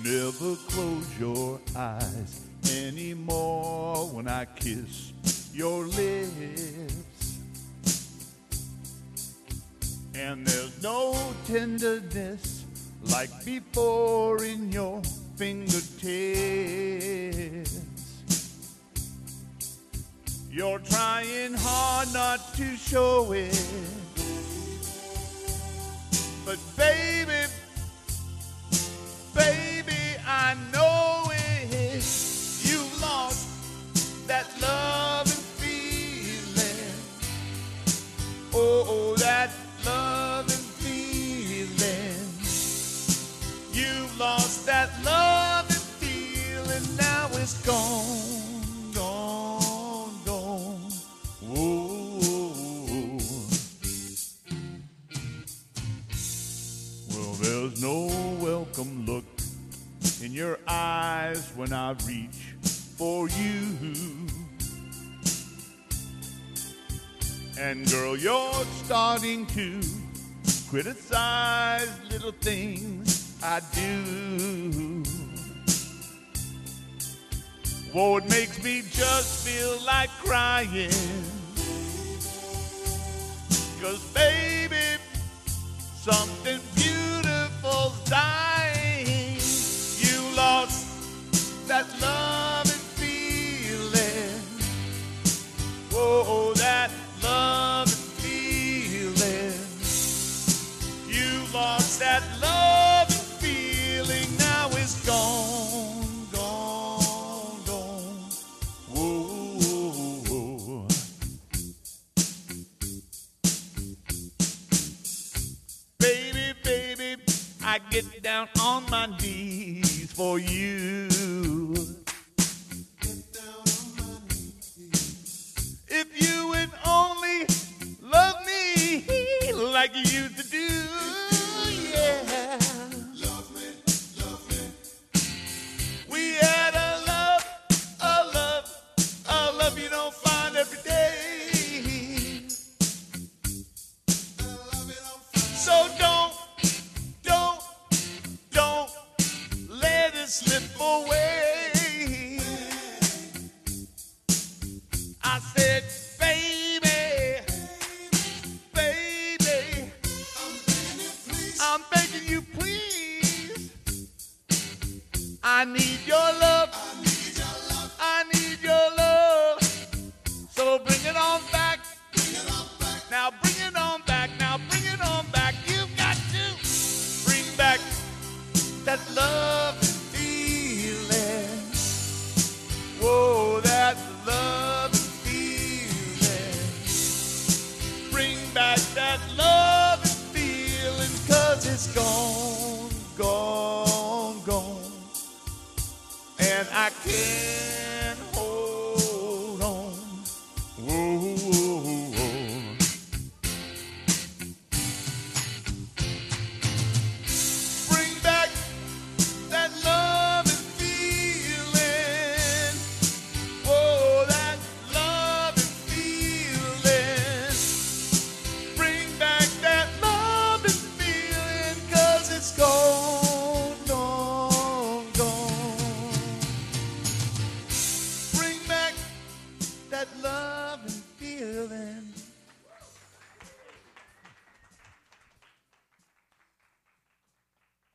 never close your eyes anymore when I kiss your lips. And there's no tenderness like before in your fingertips. You're trying hard not to show it, but baby, I know it. You lost that love and feeling. Oh, that love and feeling. You lost that love and feeling. Now it's gone, gone, gone. Whoa. Well, there's no welcome look in your eyes when I reach for you. And girl, you're starting to criticize little things I do. Whoa, it makes me just feel like crying. 'Cause baby, something beautiful's dying. You lost that love and feeling. Whoa, that love and feeling. You lost that love and feeling. Now it's gone, gone, gone. Whoa. Baby, I get down on my knees for you. Get down on my knees. If you would only love me like you used to do, yeah. Love me. We had a love you don't find every day. So don't let it slip away. I said, baby, I'm begging you, please. I need your love. I need your love. So bring it on back. Now bring it on back. You've got to bring back that love and feeling. Whoa, that love and feeling. Bring back that love and feeling. 'Cause it's gone, gone, gone. And I can't hold on. Whoa. That love and feeling.